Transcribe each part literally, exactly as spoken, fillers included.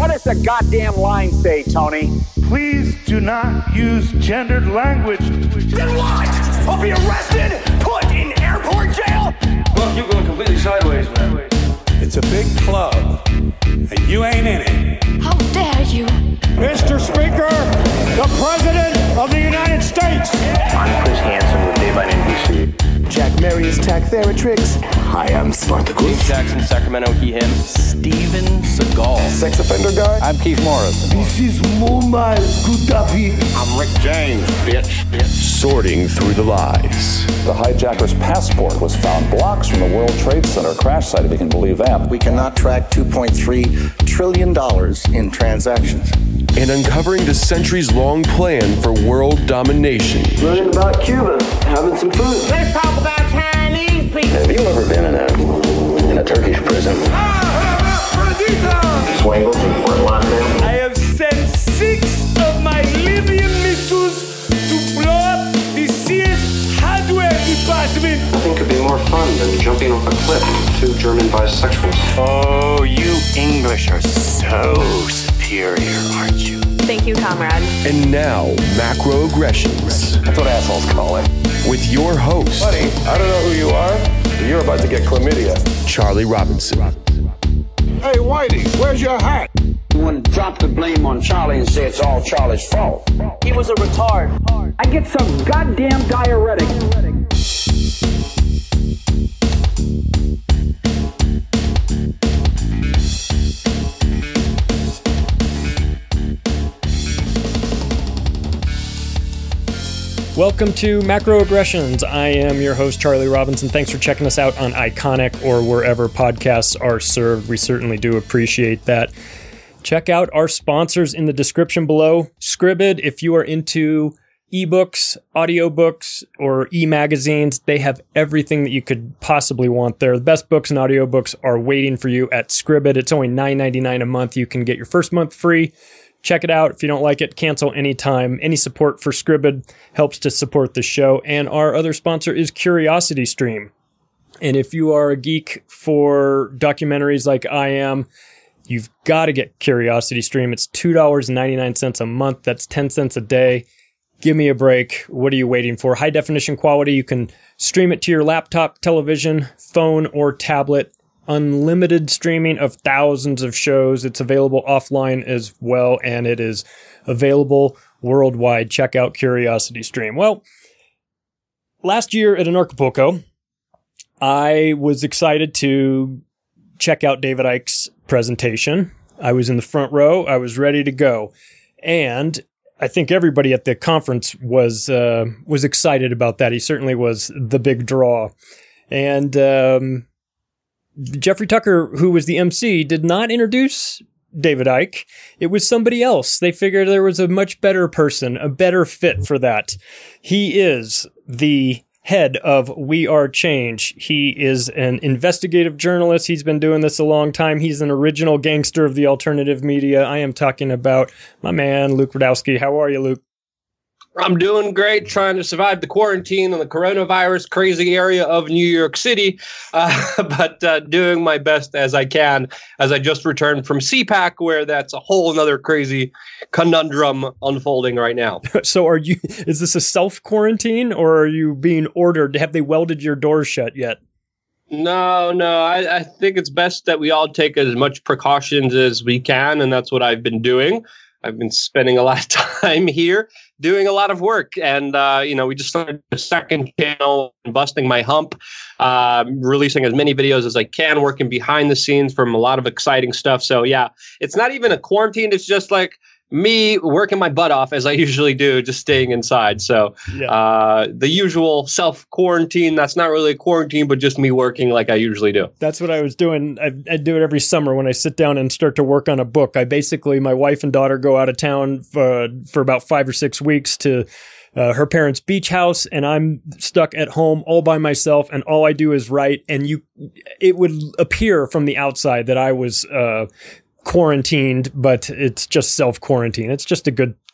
What does the goddamn line say, Tony? Please do not use gendered language. Then what? I'll be arrested, put in airport jail? Look, you're going completely sideways, man. It's a big club, and you ain't in it. How dare you? Mister Speaker, the President of the United States. I'm Chris Hansen with Dave on N B C. Jack Marius Tack Theratrix. Hi, I'm Spartacus. Jackson, Sacramento, he, him. Steven Seagal. Sex offender guy. I'm Keith Morris. This is Muammar Gaddafi. I'm Rick James, bitch. bitch. Sorting through the lies. The hijacker's passport was found blocks from the World Trade Center crash site, if you can believe that. We cannot track two point three trillion dollars in transactions. And uncovering the centuries-long plan for world domination. Learning about Cuba, having some food. Let's talk about Chinese people. Have you ever been in a in a Turkish prison? Swangles in Fort Lauderdale. I have sent six of my Libyan missiles to blow up the Sears hardware department. Nothing could be more fun than jumping off a cliff with two German bisexuals. Oh, you English are so superior, aren't you? Thank you, comrade. And now, Macroaggressions. That's what assholes call it. With your host. Buddy, I don't know who you are, but you're about to get chlamydia. Charlie Robinson. Hey, Whitey, where's your hat? You want to drop the blame on Charlie and say it's all Charlie's fault. He was a retard. I get some goddamn diuretic. Welcome to Macroaggressions. I am your host, Charlie Robinson. Thanks for checking us out on Iconic or wherever podcasts are served. We certainly do appreciate that. Check out our sponsors in the description below. Scribd, if you are into ebooks, audiobooks, or e-magazines, they have everything that you could possibly want there. The best books and audiobooks are waiting for you at Scribd. It's only nine ninety-nine a month. You can get your first month free. Check it out. If you don't like it, cancel anytime. Any support for Scribd helps to support the show. And our other sponsor is CuriosityStream. And if you are a geek for documentaries like I am, you've got to get CuriosityStream. It's two dollars and ninety-nine cents a month. That's ten cents a day. Give me a break. What are you waiting for? High definition quality. You can stream it to your laptop, television, phone, or tablet. Unlimited streaming of thousands of shows. It's available offline as well, and it is available worldwide. Check out CuriosityStream. Well, last year at Anarchapulco, I was excited to check out David Icke's presentation. I was in the front row. I was ready to go. And I think everybody at the conference was uh, was excited about that. He certainly was the big draw. And um Jeffrey Tucker, who was the M C, did not introduce David Icke. It was somebody else. They figured there was a much better person, a better fit for that. He is the head of We Are Change. He is an investigative journalist. He's been doing this a long time. He's an original gangster of the alternative media. I am talking about my man, Luke Rudkowski. How are you, Luke? I'm doing great, trying to survive the quarantine in the coronavirus crazy area of New York City, uh, but uh, doing my best as I can, as I just returned from C PAC, where that's a whole another crazy conundrum unfolding right now. So are you, is this a self-quarantine, or are you being ordered? Have they welded your doors shut yet? No, no, I, I think it's best that we all take as much precautions as we can, and that's what I've been doing. I've been spending a lot of time here doing a lot of work. And, uh, you know, we just started a second channel, busting my hump, uh, releasing as many videos as I can, working behind the scenes from a lot of exciting stuff. So, yeah, it's not even a quarantine. It's just like me working my butt off as I usually do, just staying inside. So yeah. uh, the usual self-quarantine, that's not really a quarantine, but just me working like I usually do. That's what I was doing. I, I do it every summer when I sit down and start to work on a book. I basically, my wife and daughter go out of town for, for about five or six weeks to uh, her parents' beach house, and I'm stuck at home all by myself, and all I do is write. And you, it would appear from the outside that I was uh quarantined, but it's just self-quarantine. It's just a good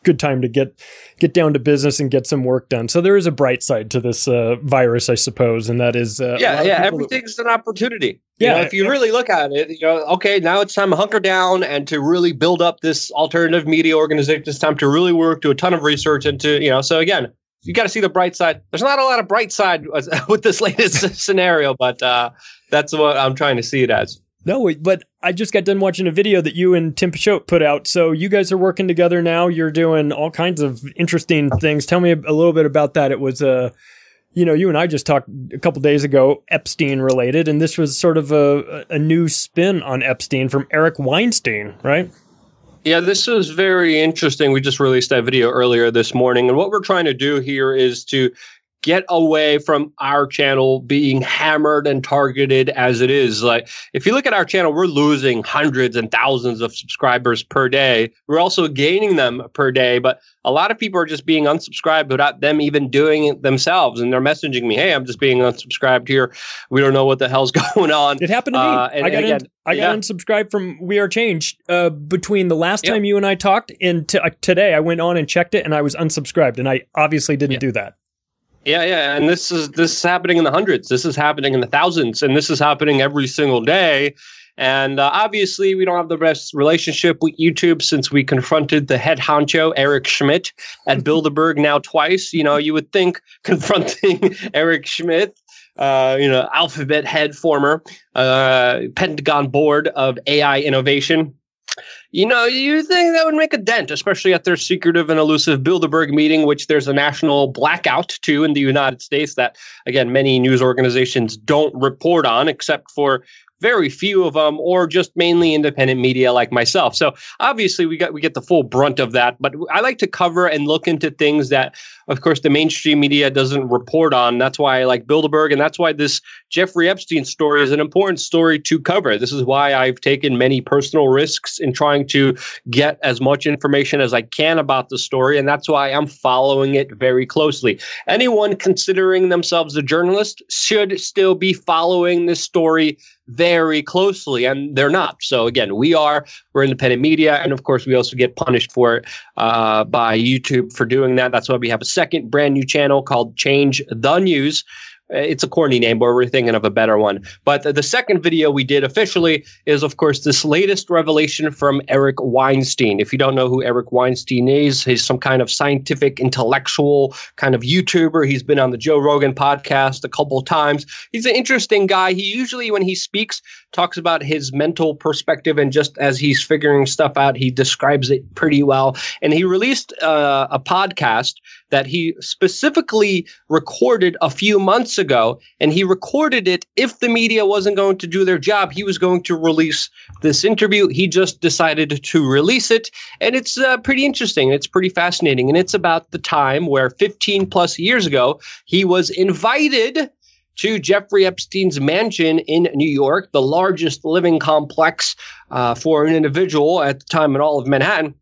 good time to get get down to business and get some work done. So there is a bright side to this uh, virus, I suppose, and that is uh, yeah, yeah. Everything's that, an opportunity. Yeah, you know, if you really look at it, you know, okay, now it's time to hunker down and to really build up this alternative media organization. It's time to really work, do a ton of research into, you know. So again, you got to see the bright side. There's not a lot of bright side with this latest scenario, but uh, that's what I'm trying to see it as. No, but I just got done watching a video that you and Tim Picciott put out. So you guys are working together now. You're doing all kinds of interesting things. Tell me a, a little bit about that. It was, uh, you know, you and I just talked a couple days ago, Epstein related, and this was sort of a, a new spin on Epstein from Eric Weinstein, right? Yeah, this was very interesting. We just released that video earlier this morning. And what we're trying to do here is to get away from our channel being hammered and targeted as it is. Like, if you look at our channel, we're losing hundreds and thousands of subscribers per day. We're also gaining them per day, but a lot of people are just being unsubscribed without them even doing it themselves. And they're messaging me, hey, I'm just being unsubscribed here. We don't know what the hell's going on. It happened to me. Uh, and, I got, and again, in, I got yeah. unsubscribed from We Are Change uh, between the last yep. time you and I talked and t- uh, today. I went on and checked it and I was unsubscribed, and I obviously didn't yeah. do that. Yeah, yeah, and this is this is happening in the hundreds. This is happening in the thousands, and this is happening every single day. And uh, obviously, we don't have the best relationship with YouTube since we confronted the head honcho, Eric Schmidt, at Bilderberg now twice. You know, you would think confronting Eric Schmidt, uh, you know, Alphabet head, former uh, Pentagon board of A I innovation. You know, you think that would make a dent, especially at their secretive and elusive Bilderberg meeting, which there's a national blackout to in the United States that, again, many news organizations don't report on, except for very few of them, or just mainly independent media like myself. So obviously we got we get the full brunt of that, but I like to cover and look into things that, of course, the mainstream media doesn't report on. That's why I like Bilderberg, and that's why this Jeffrey Epstein story is an important story to cover. This is why I've taken many personal risks in trying to get as much information as I can about the story, and that's why I'm following it very closely. Anyone considering themselves a journalist should still be following this story very closely, and they're not. So again, we are, we're independent media, and of course we also get punished for it uh, by YouTube for doing that. That's why we have a second brand new channel called Change the News. It's a corny name, but we're thinking of a better one. But the second video we did officially is, of course, this latest revelation from Eric Weinstein. If you don't know who Eric Weinstein is, he's some kind of scientific, intellectual kind of YouTuber. He's been on the Joe Rogan podcast a couple of times. He's an interesting guy. He usually, when he speaks, talks about his mental perspective, and just as he's figuring stuff out, he describes it pretty well. And he released uh, a podcast that he specifically recorded a few months ago, and he recorded it if the media wasn't going to do their job. He was going to release this interview. He just decided to release it, and it's uh, pretty interesting. It's pretty fascinating, and it's about the time where fifteen plus years ago, he was invited to Jeffrey Epstein's mansion in New York, the largest living complex uh, for an individual at the time in all of Manhattan.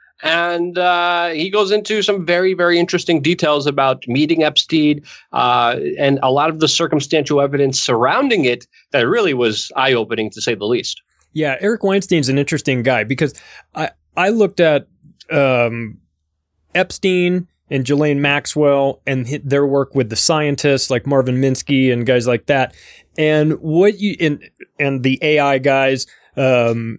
And uh, he goes into some very, very interesting details about meeting Epstein uh, and a lot of the circumstantial evidence surrounding it that really was eye-opening, to say the least. Yeah, Eric Weinstein's an interesting guy because I, I looked at um, Epstein and Ghislaine Maxwell and their work with the scientists like Marvin Minsky and guys like that. And what you and, and the A I guys, um,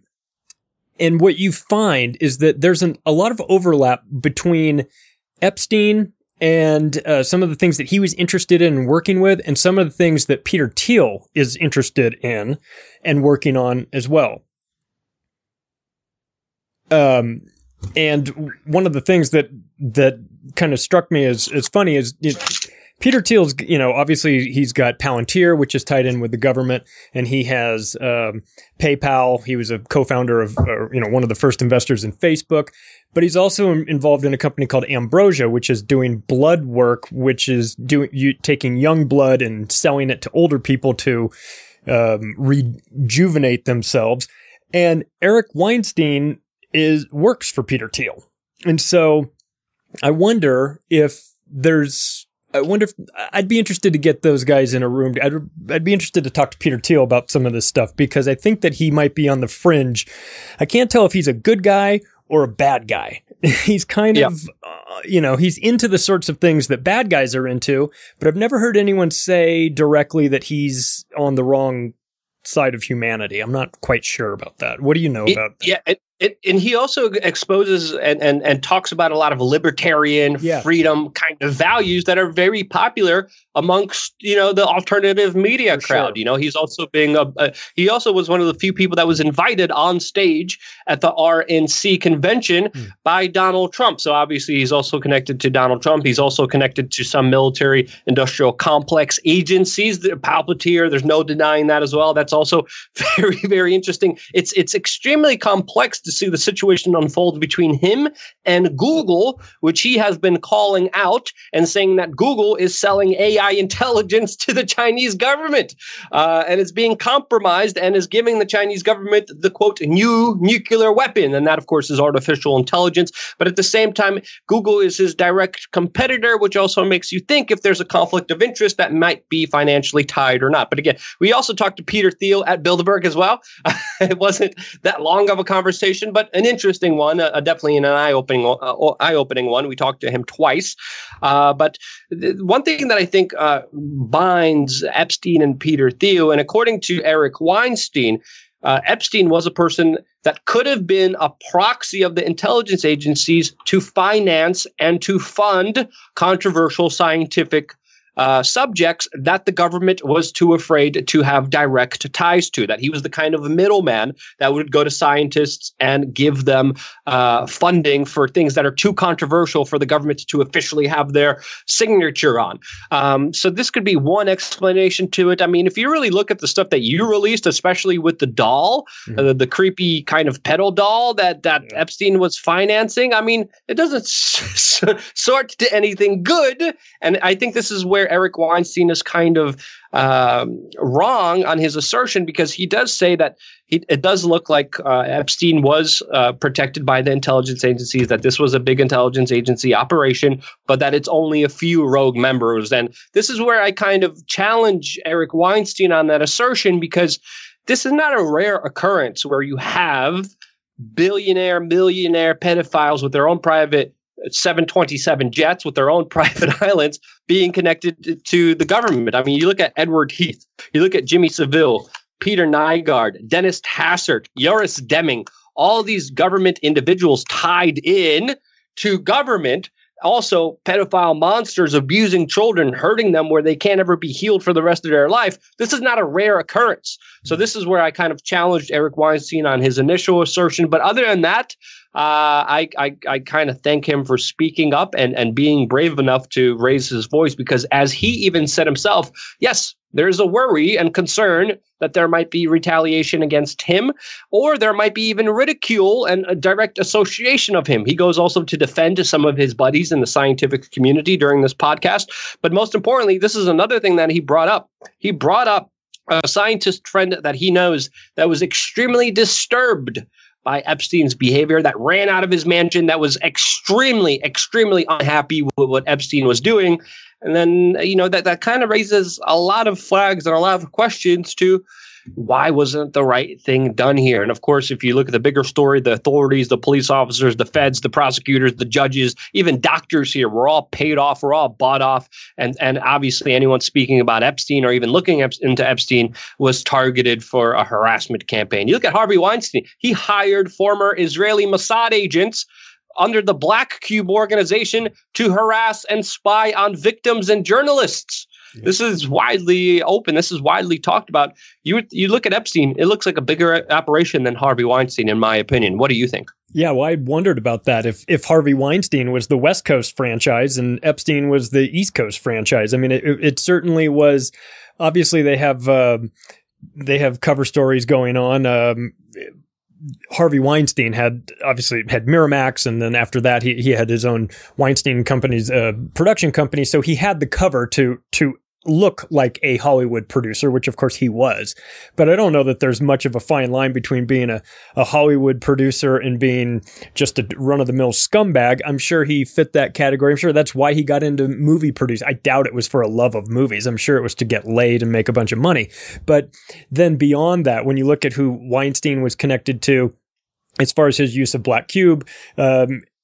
and what you find is that there's an, a lot of overlap between Epstein and uh, some of the things that he was interested in working with, and some of the things that Peter Thiel is interested in and working on as well. Um, and one of the things that that kind of struck me as as funny is it, Peter Thiel's, you know, obviously he's got Palantir, which is tied in with the government, and he has um, PayPal. He was a co-founder of, or, you know, one of the first investors in Facebook, but he's also involved in a company called Ambrosia, which is doing blood work, which is doing you taking young blood and selling it to older people to um, rejuvenate themselves. And Eric Weinstein is works for Peter Thiel, and so I wonder if there's. I wonder if I'd be interested to get those guys in a room. I'd, I'd be interested to talk to Peter Thiel about some of this stuff because I think that he might be on the fringe. I can't tell if he's a good guy or a bad guy. he's kind yep. of, uh, you know, he's into the sorts of things that bad guys are into, but I've never heard anyone say directly that he's on the wrong side of humanity. I'm not quite sure about that. What do you know it, about that? Yeah, it, it, and he also exposes and, and, and talks about a lot of libertarian yeah. freedom kind of values that are very popular amongst, you know, the alternative media For crowd. Sure. You know, he's also being a, a he also was one of the few people that was invited on stage at the R N C convention mm. by Donald Trump. So obviously he's also connected to Donald Trump. He's also connected to some military industrial complex agencies, the Palantir. There's no denying that as well. That's also very, very interesting. It's it's extremely complex to see the situation unfold between him and Google, which he has been calling out and saying that Google is selling A I intelligence to the Chinese government, uh, and it's being compromised and is giving the Chinese government the, quote, new nuclear weapon. And that, of course, is artificial intelligence. But at the same time, Google is his direct competitor, which also makes you think if there's a conflict of interest that might be financially tied or not. But again, we also talked to Peter Thiel at Bilderberg as well. It wasn't that long of a conversation, but an interesting one, uh, definitely an eye-opening, uh, eye-opening one. We talked to him twice. Uh, but th- one thing that I think uh, binds Epstein and Peter Thiel, and according to Eric Weinstein, uh, Epstein was a person that could have been a proxy of the intelligence agencies to finance and to fund controversial scientific Uh, subjects that the government was too afraid to have direct ties to, that he was the kind of middleman that would go to scientists and give them uh, funding for things that are too controversial for the government to officially have their signature on. Um, so this could be one explanation to it. I mean, if you really look at the stuff that you released, especially with the doll, mm-hmm. uh, the creepy kind of pedal doll that, that yeah. Epstein was financing, I mean, it doesn't s- s- sort to anything good. And I think this is where Eric Weinstein is kind of um, wrong on his assertion, because he does say that he, it does look like uh, Epstein was uh, protected by the intelligence agencies, that this was a big intelligence agency operation, but that it's only a few rogue members. And this is where I kind of challenge Eric Weinstein on that assertion, because this is not a rare occurrence where you have billionaire, millionaire pedophiles with their own private seven twenty-seven jets with their own private islands being connected to the government. I mean, you look at Edward Heath, you look at Jimmy Savile, Peter Nygaard, Dennis Hassert, Joris Deming, all these government individuals tied in to government, also pedophile monsters abusing children, hurting them where they can't ever be healed for the rest of their life. This is not a rare occurrence. So this is where I kind of challenged Eric Weinstein on his initial assertion. But other than that, Uh, I, I, I kind of thank him for speaking up and, and being brave enough to raise his voice, because as he even said himself, yes, there's a worry and concern that there might be retaliation against him, or there might be even ridicule and a direct association of him. He goes also to defend some of his buddies in the scientific community during this podcast. But most importantly, this is another thing that he brought up. He brought up a scientist friend that he knows that was extremely disturbed by Epstein's behavior, that ran out of his mansion, that was extremely, extremely unhappy with what Epstein was doing. And then, you know, that, that kind of raises a lot of flags and a lot of questions to why wasn't the right thing done here? And of course, if you look at the bigger story, the authorities, the police officers, the feds, the prosecutors, the judges, even doctors here, we're all paid off, we're all bought off. And, and obviously anyone speaking about Epstein or even looking ep- into Epstein was targeted for a harassment campaign. You look at Harvey Weinstein, he hired former Israeli Mossad agents under the Black Cube organization to harass and spy on victims and journalists. Yeah. This is widely open. This is widely talked about. You you look at Epstein, it looks like a bigger operation than Harvey Weinstein, in my opinion. What do you think? Yeah, well, I wondered about that. If if Harvey Weinstein was the West Coast franchise and Epstein was the East Coast franchise, I mean, it, it certainly was. Obviously, they have uh, they have cover stories going on. Um, Harvey Weinstein had obviously had Miramax, and then after that, he he had his own Weinstein Company's uh, production company. So he had the cover to to look like a Hollywood producer, which of course he was. But I don't know that there's much of a fine line between being a, a Hollywood producer and being just a run-of-the-mill scumbag. I'm sure he fit that category. I'm sure that's why he got into movie producing. I doubt it was for a love of movies. I'm sure it was to get laid and make a bunch of money. But then beyond that, when you look at who Weinstein was connected to, as far as his use of Black Cube, um,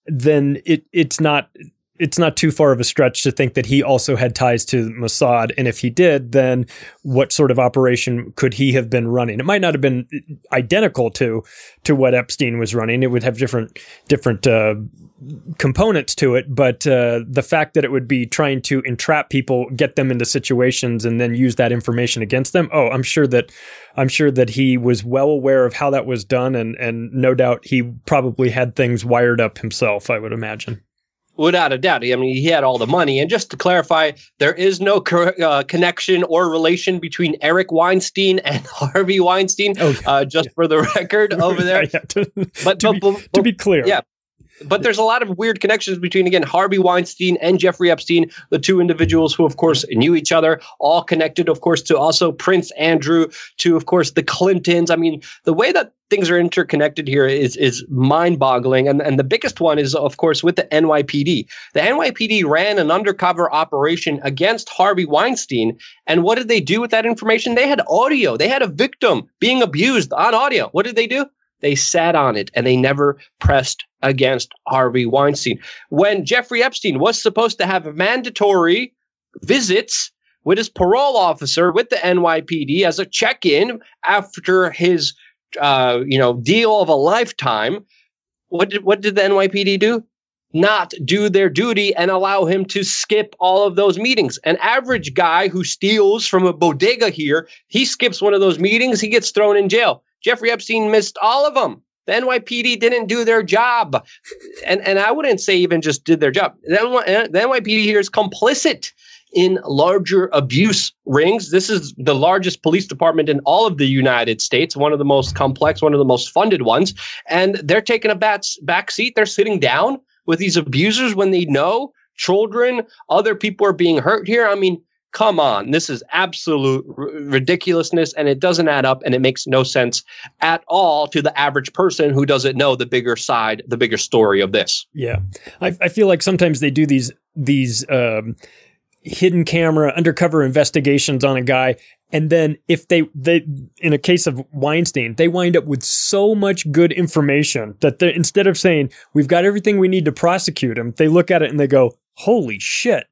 then it it's not it's not too far of a stretch to think that he also had ties to Mossad. And if he did, then what sort of operation could he have been running? It might not have been identical to to what Epstein was running. It would have different different uh, components to it. But uh, the fact that it would be trying to entrap people, get them into situations, and then use that information against them. Oh, I'm sure that I'm sure that he was well aware of how that was done, and and no doubt he probably had things wired up himself, I would imagine. Without a doubt. I mean, he had all the money. And just to clarify, there is no co- uh, connection or relation between Eric Weinstein and Harvey Weinstein, oh, yeah, uh, just yeah. for the record over there. yeah, yeah. To, but, to, but, be, but, to be clear. Yeah. But there's a lot of weird connections between, again, Harvey Weinstein and Jeffrey Epstein, the two individuals who, of course, knew each other, all connected, of course, to also Prince Andrew, to, of course, the Clintons. I mean, the way that things are interconnected here is is mind-boggling. And, and the biggest one is, of course, with the N Y P D. The N Y P D ran an undercover operation against Harvey Weinstein. And what did they do with that information? They had audio. They had a victim being abused on audio. What did they do? They sat on it, and they never pressed against Harvey Weinstein. When Jeffrey Epstein was supposed to have mandatory visits with his parole officer with the N Y P D as a check-in after his uh, you know, deal of a lifetime, what did, what did the N Y P D do? Not do their duty and allow him to skip all of those meetings. An average guy who steals from a bodega here, he skips one of those meetings, he gets thrown in jail. Jeffrey Epstein missed all of them. The N Y P D didn't do their job. And and I wouldn't say even just did their job. The N Y P D here is complicit in larger abuse rings. This is the largest police department in all of the United States, one of the most complex, one of the most funded ones. And they're taking a back, back seat. They're sitting down with these abusers when they know children, other people are being hurt here. I mean, come on, this is absolute r- ridiculousness, and it doesn't add up, and it makes no sense at all to the average person who doesn't know the bigger side, the bigger story of this. Yeah, I, I feel like sometimes they do these these um, hidden camera undercover investigations on a guy, and then if they they in a case of Weinstein, they wind up with so much good information that instead of saying we've got everything we need to prosecute him, they look at it and they go, "Holy shit,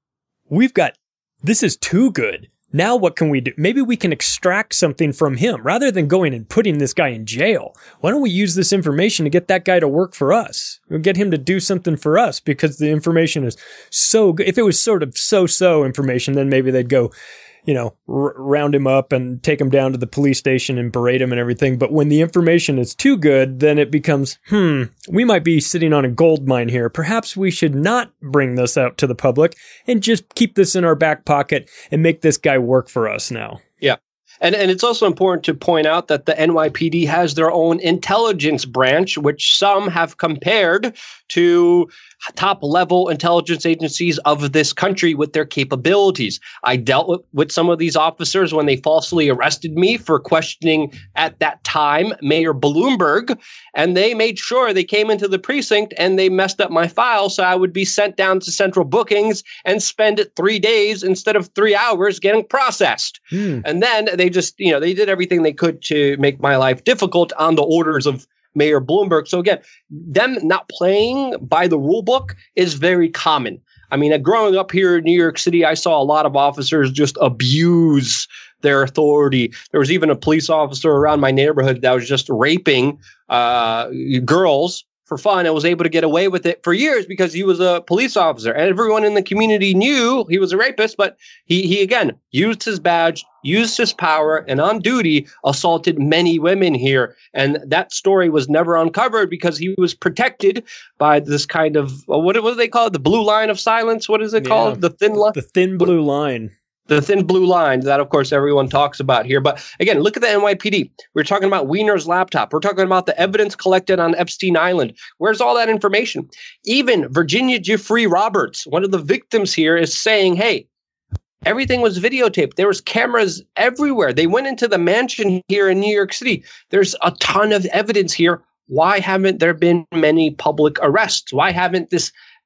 we've got." This is too good. Now what can we do? Maybe we can extract something from him rather than going and putting this guy in jail. Why don't we use this information to get that guy to work for us? We'll get him to do something for us because the information is so good. If it was sort of so-so information, then maybe they'd go, you know, r- round him up and take him down to the police station and berate him and everything. But when the information is too good, then it becomes, hmm, we might be sitting on a gold mine here. Perhaps we should not bring this out to the public and just keep this in our back pocket and make this guy work for us now. Yeah. And and it's also important to point out that the N Y P D has their own intelligence branch, which some have compared to top-level intelligence agencies of this country with their capabilities. I dealt with, with some of these officers when they falsely arrested me for questioning, at that time, Mayor Bloomberg, and they made sure they came into the precinct and they messed up my file so I would be sent down to central bookings and spend three days instead of three hours getting processed. Hmm. And then they just, you know, they did everything they could to make my life difficult on the orders of Mayor Bloomberg. So again, them not playing by the rule book is very common. I mean, growing up here in New York City, I saw a lot of officers just abuse their authority. There was even a police officer around my neighborhood that was just raping uh, girls for fun and was able to get away with it for years because he was a police officer. And everyone in the community knew he was a rapist, but he, he again, used his badge, used his power, and on duty assaulted many women here. And that story was never uncovered because he was protected by this kind of, what, what do they call it? The blue line of silence? What is it yeah. called? The thin line? The thin blue line. The thin blue line that, of course, everyone talks about here. But again, look at the N Y P D. We're talking about Weiner's laptop. We're talking about the evidence collected on Epstein Island. Where's all that information? Even Virginia Giuffre Roberts, one of the victims here, is saying, hey, everything was videotaped. There was cameras everywhere. They went into the mansion here in New York City. There's a ton of evidence here. Why haven't there been many public arrests? Why haven't this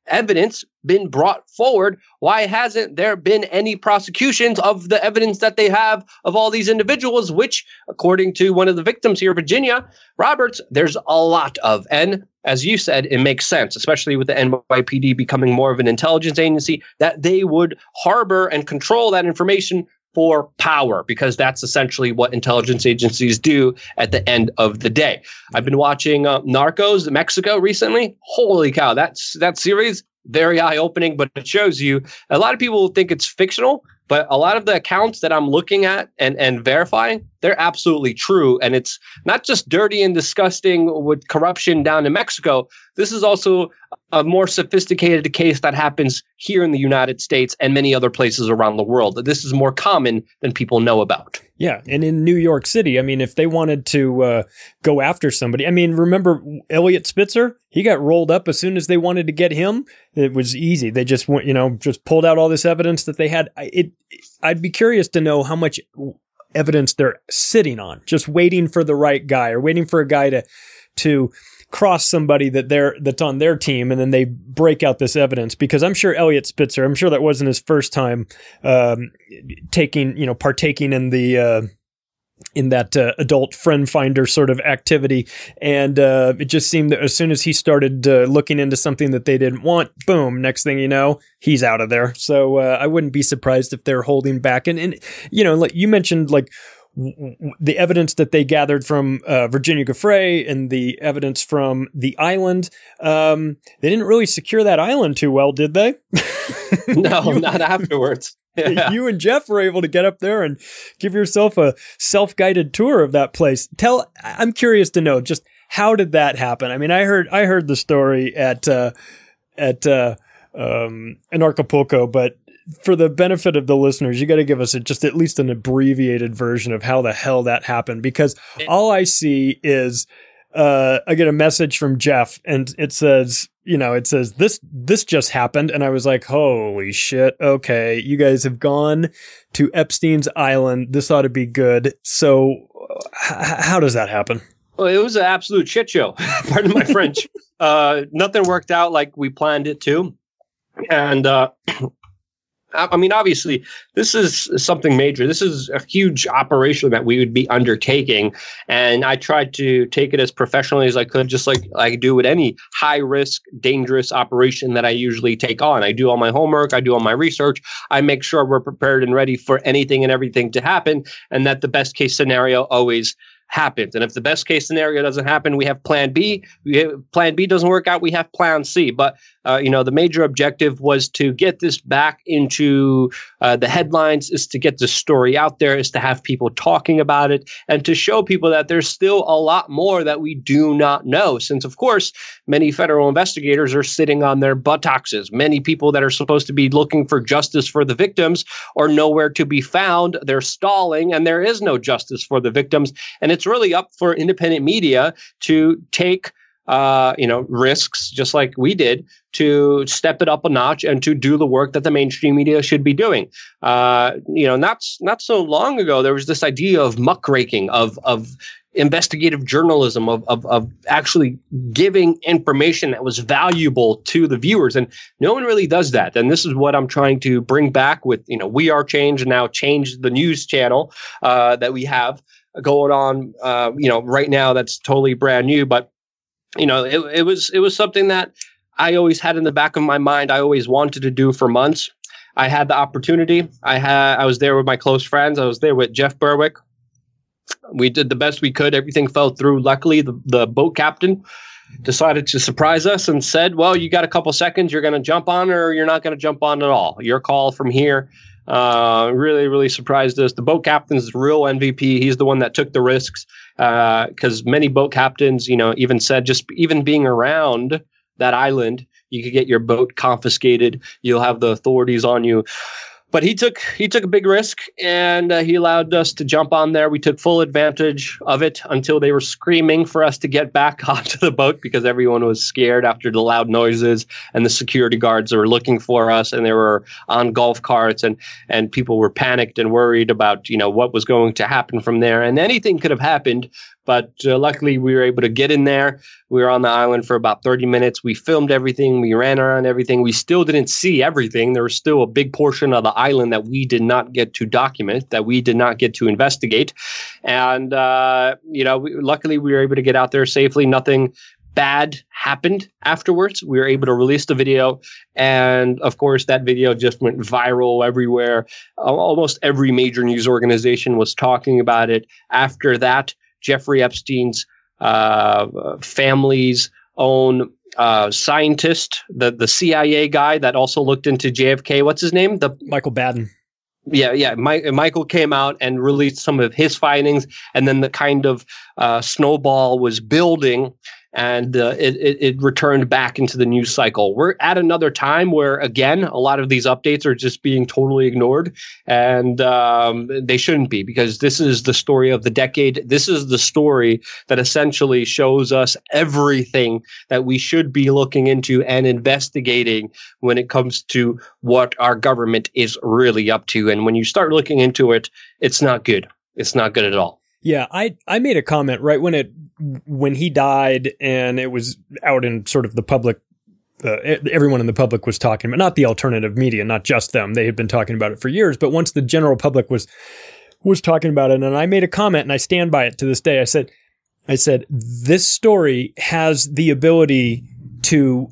evidence been brought forward? Why hasn't there been any prosecutions of the evidence that they have of all these individuals, which, according to one of the victims here, Virginia Roberts, there's a lot of. And as you said, it makes sense, especially with the N Y P D becoming more of an intelligence agency, that they would harbor and control that information for power, because that's essentially what intelligence agencies do at the end of the day. I've been watching uh, Narcos Mexico recently. Holy cow, that's that series, very eye-opening, but it shows you, a lot of people think it's fictional, but a lot of the accounts that I'm looking at and, and verifying, they're absolutely true. And it's not just dirty and disgusting with corruption down in Mexico. This is also a more sophisticated case that happens here in the United States and many other places around the world. This is more common than people know about. Yeah. And in New York City, I mean, if they wanted to uh, go after somebody, I mean, remember Elliot Spitzer? He got rolled up as soon as they wanted to get him. It was easy. They just went, you know, just pulled out all this evidence that they had. It, I'd be curious to know how much evidence they're sitting on, just waiting for the right guy or waiting for a guy to, to cross somebody that they're, that's on their team. And then they break out this evidence, because I'm sure Elliot Spitzer, I'm sure that wasn't his first time, um, taking, you know, partaking in the, uh, in that uh, adult friend finder sort of activity. And uh, it just seemed that as soon as he started uh, looking into something that they didn't want, boom, next thing you know, he's out of there. So uh, I wouldn't be surprised if they're holding back. And, and you know, like you mentioned, like w- w- the evidence that they gathered from uh, Virginia Giuffre and the evidence from the island, um, they didn't really secure that island too well, did they? No, you, not afterwards. Yeah. You and Jeff were able to get up there and give yourself a self-guided tour of that place. Tell, I'm curious to know, just how did that happen? I mean, I heard, I heard the story at, uh, at, uh, um, in Acapulco, but for the benefit of the listeners, you got to give us a, just at least an abbreviated version of how the hell that happened, because all I see is, uh, I get a message from Jeff and it says, you know, it says this, this just happened. And I was like, holy shit. Okay. You guys have gone to Epstein's Island. This ought to be good. So h- how does that happen? Well, it was an absolute shit show. Pardon my French. Uh, nothing worked out like we planned it to. And, uh, I mean, obviously, this is something major. This is a huge operation that we would be undertaking. And I tried to take it as professionally as I could, just like I do with any high-risk, dangerous operation that I usually take on. I do all my homework. I do all my research. I make sure we're prepared and ready for anything and everything to happen, and that the best-case scenario always happens. And if the best case scenario doesn't happen, we have plan B. We have, plan B doesn't work out, we have plan C. But, uh, you know, the major objective was to get this back into uh, the headlines, is to get the story out there, is to have people talking about it, and to show people that there's still a lot more that we do not know. Since, of course, many federal investigators are sitting on their buttocks. Many people that are supposed to be looking for justice for the victims are nowhere to be found. They're stalling, and there is no justice for the victims. And it's really up for independent media to take, uh, you know, risks, just like we did, to step it up a notch and to do the work that the mainstream media should be doing. Uh, you know, not not so long ago, there was this idea of muckraking, of of investigative journalism, of, of of actually giving information that was valuable to the viewers, and no one really does that. And this is what I'm trying to bring back with, you know, We Are Change, and now Change, the news channel uh, that we have going on, uh, you know, right now. That's totally brand new, but you know, it, it was it was something that I always had in the back of my mind. I always wanted to do for months. I had the opportunity. I had I was there with my close friends. I was there with Jeff Berwick. We did the best we could. Everything fell through. Luckily, the, the boat captain decided to surprise us and said, well, you got a couple seconds. You're going to jump on, or you're not going to jump on at all. Your call from here. Uh, really, really surprised us. The boat captain's the real M V P. He's the one that took the risks, because uh, many boat captains, you know, even said just even being around that island, you could get your boat confiscated. You'll have the authorities on you. But he took he took a big risk, and uh, he allowed us to jump on there. We took full advantage of it until they were screaming for us to get back onto the boat, because everyone was scared after the loud noises, and the security guards were looking for us, and they were on golf carts, and and people were panicked and worried about, you know, what was going to happen from there. And anything could have happened. But uh, luckily, we were able to get in there. We were on the island for about thirty minutes. We filmed everything. We ran around everything. We still didn't see everything. There was still a big portion of the island that we did not get to document, that we did not get to investigate. And, uh, you know, we, luckily, we were able to get out there safely. Nothing bad happened afterwards. We were able to release the video. And of course, that video just went viral everywhere. Almost every major news organization was talking about it. After that, Jeffrey Epstein's uh, family's own uh, scientist, the, the C I A guy that also looked into J F K, what's his name? The Michael Baden. Yeah, yeah. My, Michael came out and released some of his findings, and then the kind of uh, snowball was building, and uh, it, it, it returned back into the news cycle. We're at another time where, again, a lot of these updates are just being totally ignored, and um, they shouldn't be, because this is the story of the decade. This is the story that essentially shows us everything that we should be looking into and investigating when it comes to what our government is really up to. And when you start looking into it, it's not good. It's not good at all. Yeah, I, I made a comment right when it when he died and it was out in sort of the public, uh, everyone in the public was talking about, not the alternative media, not just them. They had been talking about it for years, but once the general public was was talking about it, and I made a comment and I stand by it to this day. I said, I said, this story has the ability to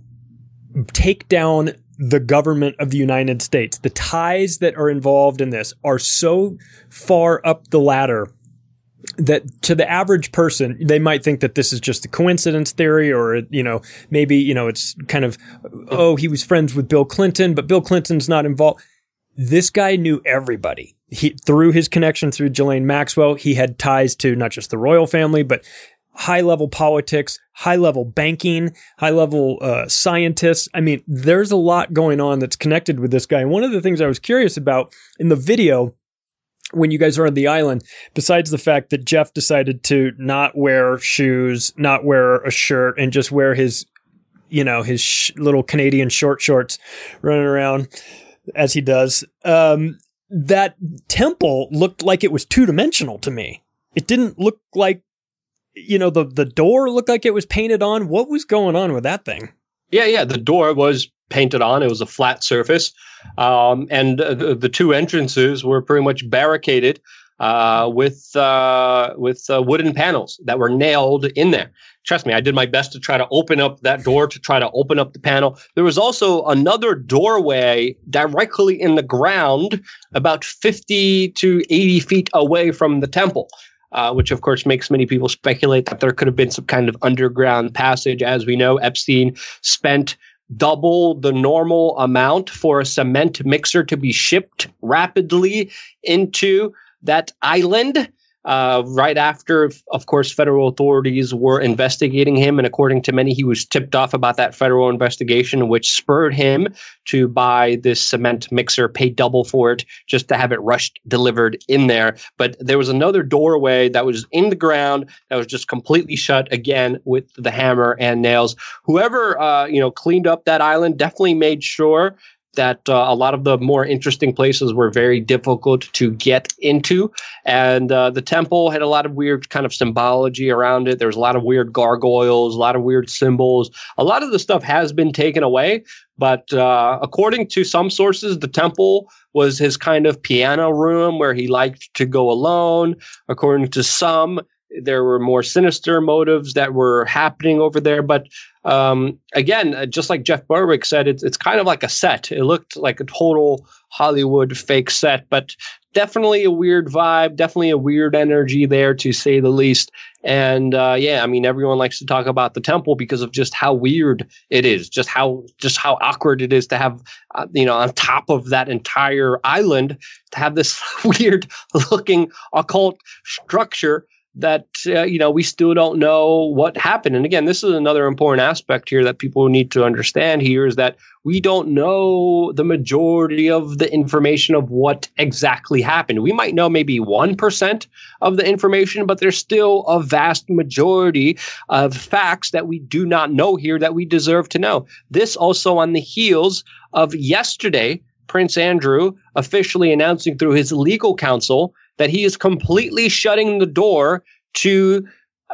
take down the government of the United States. The ties that are involved in this are so far up the ladder that to the average person, they might think that this is just a coincidence theory, or, you know, maybe, you know, it's kind of, oh, he was friends with Bill Clinton, but Bill Clinton's not involved. This guy knew everybody. He, through his connection through Ghislaine Maxwell, he had ties to not just the royal family, but high-level politics, high-level banking, high-level uh, scientists. I mean, there's a lot going on that's connected with this guy. And one of the things I was curious about in the video, when you guys are on the island, besides the fact that Jeff decided to not wear shoes, not wear a shirt, and just wear his, you know, his sh- little Canadian short shorts running around as he does, um, that temple looked like it was two-dimensional to me. It didn't look like, you know, the, the door looked like it was painted on. What was going on with that thing? Yeah, yeah. The door was painted on. It was a flat surface. Um, and uh, the, the two entrances were pretty much barricaded uh, with uh, with uh, wooden panels that were nailed in there. Trust me, I did my best to try to open up that door, to try to open up the panel. There was also another doorway directly in the ground, about fifty to eighty feet away from the temple. Uh, which, of course, makes many people speculate that there could have been some kind of underground passage. As we know, Epstein spent double the normal amount for a cement mixer to be shipped rapidly into that island. Uh, right after, of course, federal authorities were investigating him. And according to many, he was tipped off about that federal investigation, which spurred him to buy this cement mixer, pay double for it, just to have it rushed delivered in there. But there was another doorway that was in the ground that was just completely shut, again, with the hammer and nails. Whoever, uh, you know, cleaned up that island definitely made sure that uh, a lot of the more interesting places were very difficult to get into. And uh, the temple had a lot of weird kind of symbology around it. There was a lot of weird gargoyles, a lot of weird symbols. A lot of the stuff has been taken away. But uh, according to some sources, the temple was his kind of piano room where he liked to go alone. According to some, there were more sinister motives that were happening over there. But um, again, just like Jeff Berwick said, it's it's kind of like a set. It looked like a total Hollywood fake set, but definitely a weird vibe, definitely a weird energy there, to say the least. And uh, yeah, I mean, everyone likes to talk about the temple because of just how weird it is, just how just how awkward it is to have, uh, you know, on top of that entire island, to have this weird looking occult structure that, uh, you know, we still don't know what happened. And again, this is another important aspect here that people need to understand here, is that we don't know the majority of the information of what exactly happened. We might know maybe one percent of the information, but there's still a vast majority of facts that we do not know here that we deserve to know. This also on the heels of yesterday, Prince Andrew officially announcing through his legal counsel that he is completely shutting the door to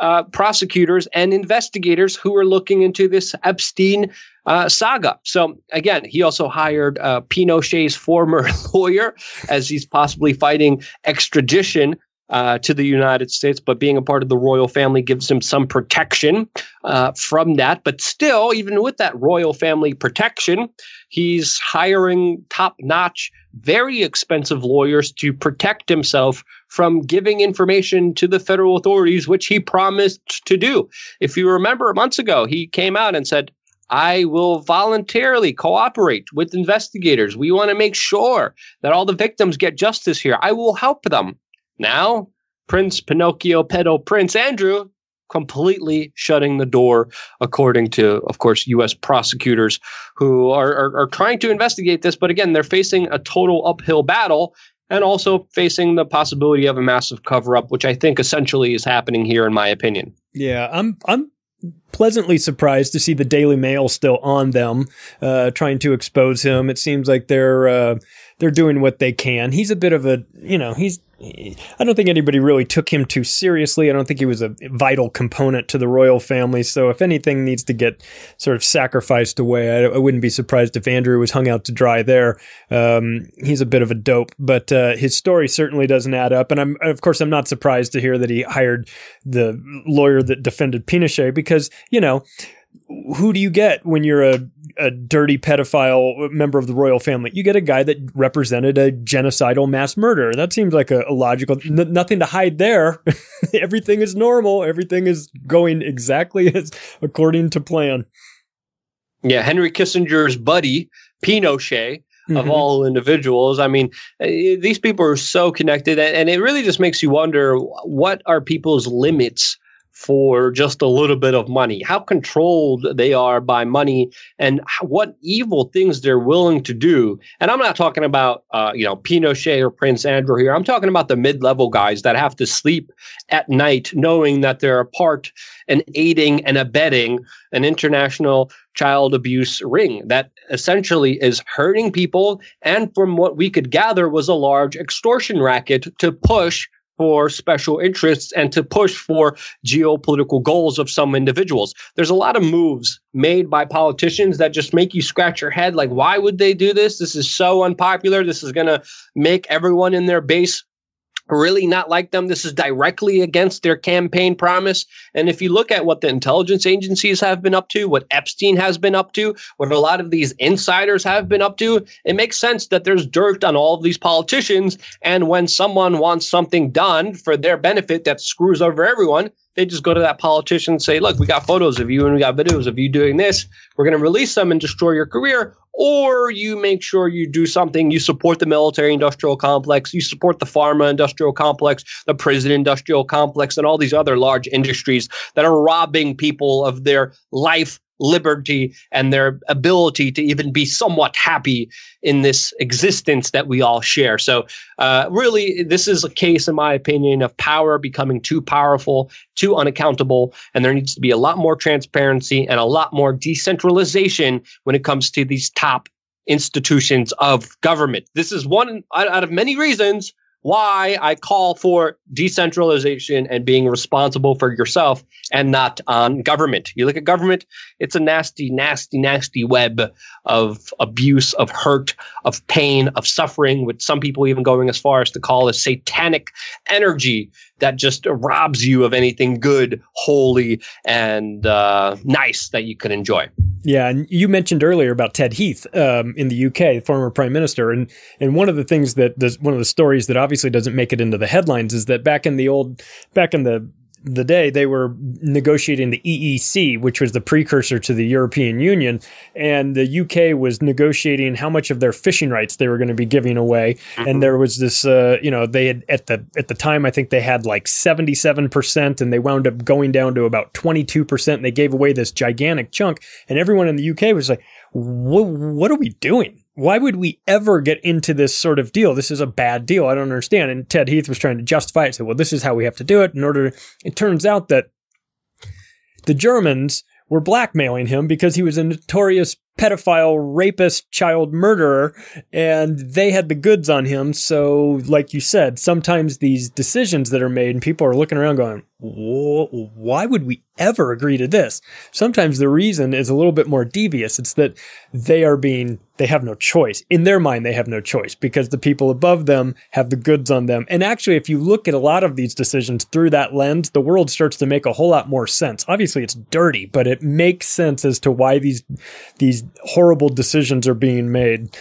uh, prosecutors and investigators who were looking into this Epstein uh, saga. So again, he also hired uh, Pinochet's former lawyer as he's possibly fighting extradition Uh, to the United States, but being a part of the royal family gives him some protection uh, from that. But still, even with that royal family protection, he's hiring top-notch, very expensive lawyers to protect himself from giving information to the federal authorities, which he promised to do. If you remember months ago, he came out and said, I will voluntarily cooperate with investigators. We want to make sure that all the victims get justice here. I will help them. Now, Prince Pinocchio, pedo Prince Andrew, completely shutting the door, according to, of course, U S prosecutors who are, are, are trying to investigate this. But again, they're facing a total uphill battle and also facing the possibility of a massive cover-up, which I think essentially is happening here, in my opinion. Yeah, I'm I'm pleasantly surprised to see the Daily Mail still on them, uh, trying to expose him. It seems like they're uh, they're doing what they can. He's a bit of a, you know, he's. I don't think anybody really took him too seriously. I don't think he was a vital component to the royal family. So if anything needs to get sort of sacrificed away, I, I wouldn't be surprised if Andrew was hung out to dry there. Um, he's a bit of a dope, but uh, his story certainly doesn't add up. And I'm, of course, I'm not surprised to hear that he hired the lawyer that defended Pinochet because, you know, who do you get when you're a, a dirty pedophile member of the royal family? You get a guy that represented a genocidal mass murder. That seems like a, a logical, n- nothing to hide there. Everything is normal. Everything is going exactly as according to plan. Yeah, Henry Kissinger's buddy, Pinochet, mm-hmm. of all individuals. I mean, these people are so connected, and it really just makes you wonder, what are people's limits for just a little bit of money, how controlled they are by money, and what evil things they're willing to do. And I'm not talking about, uh, you know, Pinochet or Prince Andrew here. I'm talking about the mid-level guys that have to sleep at night knowing that they're a part and aiding and abetting an international child abuse ring that essentially is hurting people. And from what we could gather was a large extortion racket to push for special interests and to push for geopolitical goals of some individuals. There's a lot of moves made by politicians that just make you scratch your head. Like, why would they do this? This is so unpopular. This is going to make everyone in their base really not like them. This is directly against their campaign promise. And if you look at what the intelligence agencies have been up to, what Epstein has been up to, what a lot of these insiders have been up to, it makes sense that there's dirt on all of these politicians. And when someone wants something done for their benefit that screws over everyone, they just go to that politician and say, look, we got photos of you and we got videos of you doing this. We're going to release them and destroy your career. Or you make sure you do something. You support the military industrial complex. You support the pharma industrial complex, the prison industrial complex, and all these other large industries that are robbing people of their life, liberty, and their ability to even be somewhat happy in this existence that we all share. So uh, really, this is a case, in my opinion, of power becoming too powerful, too unaccountable, and there needs to be a lot more transparency and a lot more decentralization when it comes to these top institutions of government. This is one out of many reasons why I call for decentralization and being responsible for yourself and not on government. You look at government, it's a nasty, nasty, nasty web of abuse, of hurt, of pain, of suffering, with some people even going as far as to call a satanic energy that just robs you of anything good, holy, and uh, nice that you could enjoy. Yeah, and you mentioned earlier about Ted Heath um, in the U K, former prime minister, and and one of the things that the, one of the stories that obviously doesn't make it into the headlines is that back in the old, back in the the day, they were negotiating the E E C, which was the precursor to the European Union, and the U K was negotiating how much of their fishing rights they were going to be giving away. Mm-hmm. And there was this, uh, you know, they had at the at the time, I think they had like seventy-seven percent, and they wound up going down to about twenty-two percent. And they gave away this gigantic chunk, and everyone in the U K was like, "What are we doing? Why would we ever get into this sort of deal? This is a bad deal. I don't understand." And Ted Heath was trying to justify it. Said, well, this is how we have to do it in order to, it turns out that the Germans were blackmailing him because he was a notorious pedophile, rapist, child murderer, and they had the goods on him. So, like you said, sometimes these decisions that are made, and people are looking around going, why would we ever agree to this? Sometimes the reason is a little bit more devious. It's that they are being, they have no choice. In their mind, they have no choice because the people above them have the goods on them. And actually, if you look at a lot of these decisions through that lens, the world starts to make a whole lot more sense. Obviously, it's dirty, but it makes sense as to why these, these horrible decisions are being made.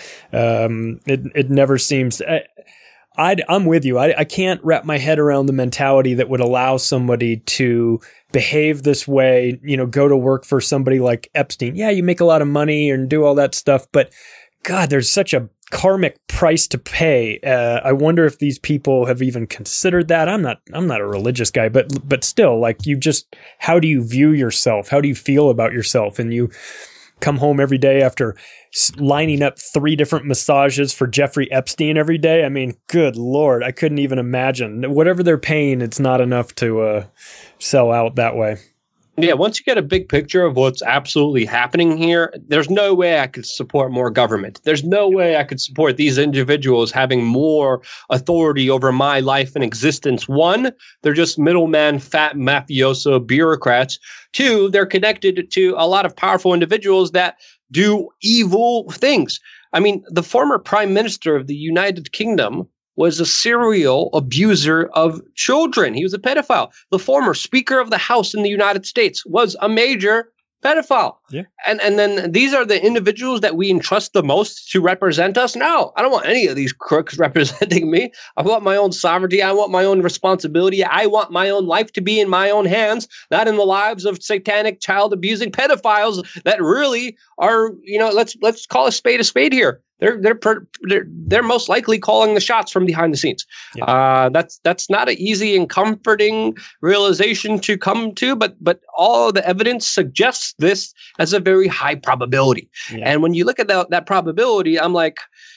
Um, it, it never seems... I, I'd, I'm with you. I, I can't wrap my head around the mentality that would allow somebody to behave this way, you know, go to work for somebody like Epstein. Yeah, you make a lot of money and do all that stuff, but God, there's such a karmic price to pay. Uh, I wonder if these people have even considered that. I'm not, I'm not a religious guy, but, but still, like, you just, how do you view yourself? How do you feel about yourself? And you come home every day after lining up three different massages for Jeffrey Epstein every day. I mean, good Lord, I couldn't even imagine. Whatever they're paying, it's not enough to uh, sell out that way. Yeah, once you get a big picture of what's absolutely happening here, there's no way I could support more government. There's no way I could support these individuals having more authority over my life and existence. One, they're just middleman, fat mafioso bureaucrats. Two, they're connected to a lot of powerful individuals that do evil things. I mean, the former prime minister of the United Kingdom was a serial abuser of children. He was a pedophile. The former Speaker of the House in the United States was a major pedophile. Yeah. And and then these are the individuals that we entrust the most to represent us. No, I don't want any of these crooks representing me. I want my own sovereignty. I want my own responsibility. I want my own life to be in my own hands, not in the lives of satanic child abusing pedophiles that really are, you know, let's let's call a spade a spade here. They're they're they're they're most likely calling the shots from behind the scenes. Yeah. Uh, that's that's not an easy and comforting realization to come to, but but all the evidence suggests this as a very high probability. Yeah. And when you look at that that probability, I'm like,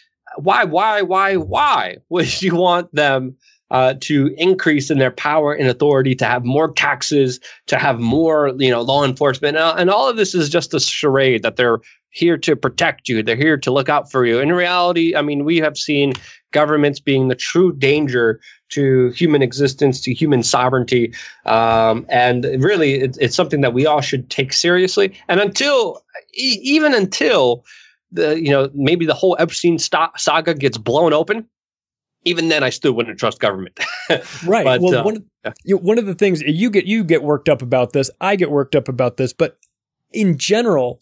why why why why would you want them uh, to increase in their power and authority, to have more taxes, to have more, you know, law enforcement, uh, and all of this is just a charade that they're here to protect you. They're here to look out for you. In reality, I mean, we have seen governments being the true danger to human existence, to human sovereignty. Um, and really, it, it's something that we all should take seriously. And until, e- even until the, you know, maybe the whole Epstein st- saga gets blown open, even then I still wouldn't trust government. Right. But, well, uh, one, of, you know, one of the things you get, you get worked up about this. I get worked up about this, but in general,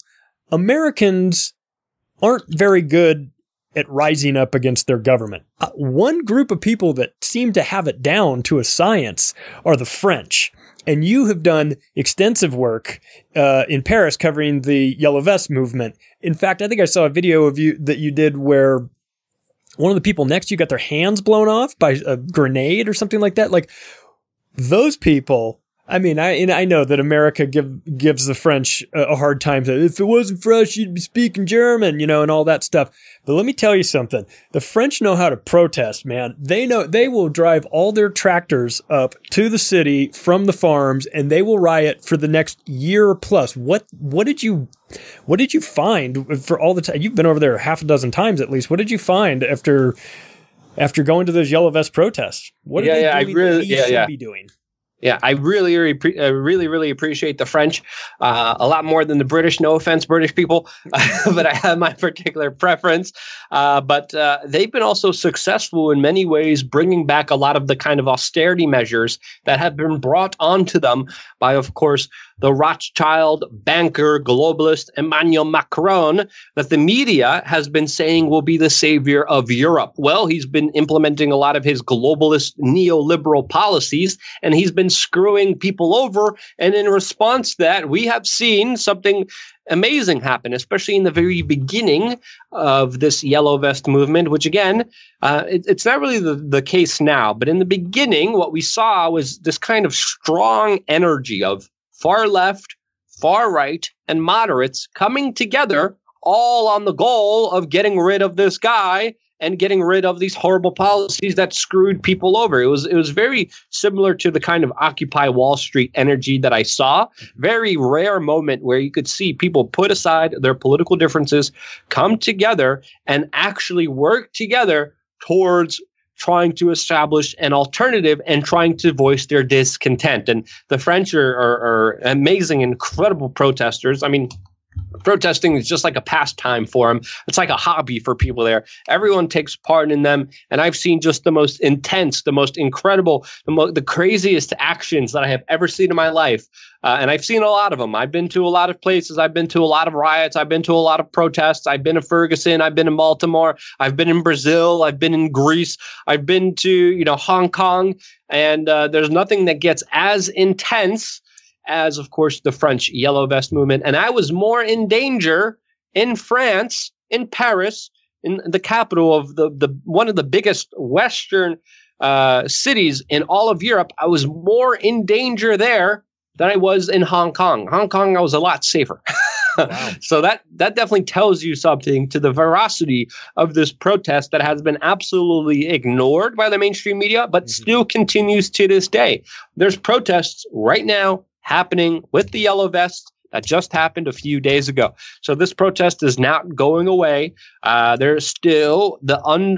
Americans aren't very good at rising up against their government. Uh, one group of people that seem to have it down to a science are the French. And you have done extensive work uh, in Paris covering the Yellow Vest movement. In fact, I think I saw a video of you that you did where one of the people next to you got their hands blown off by a grenade or something like that. Like, those people... I mean, I and I know that America give, gives the French a, a hard time. To, if it wasn't for us, you'd be speaking German, you know, and all that stuff. But let me tell you something. The French know how to protest, man. They know they will drive all their tractors up to the city from the farms, and they will riot for the next year plus. What what did you what did you find for all the time? You've been over there half a dozen times at least. What did you find after after going to those Yellow Vest protests? What yeah, did yeah, they I really, yeah, yeah, yeah. be doing? Yeah, I really, really, uh, really, really appreciate the French uh, a lot more than the British. No offense, British people, but I have my particular preference. Uh, but uh, they've been also successful in many ways, bringing back a lot of the kind of austerity measures that have been brought onto them by, of course, the Rothschild banker globalist Emmanuel Macron, that the media has been saying will be the savior of Europe. Well, he's been implementing a lot of his globalist neoliberal policies, and he's been screwing people over. And in response to that, we have seen something amazing happen, especially in the very beginning of this Yellow Vest movement, which again, uh, it, it's not really the, the case now, but in the beginning, what we saw was this kind of strong energy of far left, far right, and moderates coming together all on the goal of getting rid of this guy and getting rid of these horrible policies that screwed people over. It was it was very similar to the kind of Occupy Wall Street energy that I saw. Very rare moment where you could see people put aside their political differences, come together, and actually work together towards trying to establish an alternative and trying to voice their discontent. And the French are, are, are amazing, incredible protesters. I mean, protesting is just like a pastime for them. It's like a hobby for people there. Everyone takes part in them. And I've seen just the most intense, the most incredible, the, mo- the craziest actions that I have ever seen in my life. Uh, and I've seen a lot of them. I've been to a lot of places. I've been to a lot of riots. I've been to a lot of protests. I've been to Ferguson. I've been in Baltimore. I've been in Brazil. I've been in Greece. I've been to, you know, Hong Kong. And uh, there's nothing that gets as intense as, of course, the French Yellow Vest movement. And I was more in danger in France, in Paris, in the capital of the, the one of the biggest Western uh, cities in all of Europe. I was more in danger there than I was in Hong Kong. Hong Kong, I was a lot safer. Wow. So that that definitely tells you something to the veracity of this protest that has been absolutely ignored by the mainstream media, but mm-hmm. still continues to this day. There's protests right now happening with the Yellow Vests that just happened a few days ago. So this protest is not going away. Uh, there's still the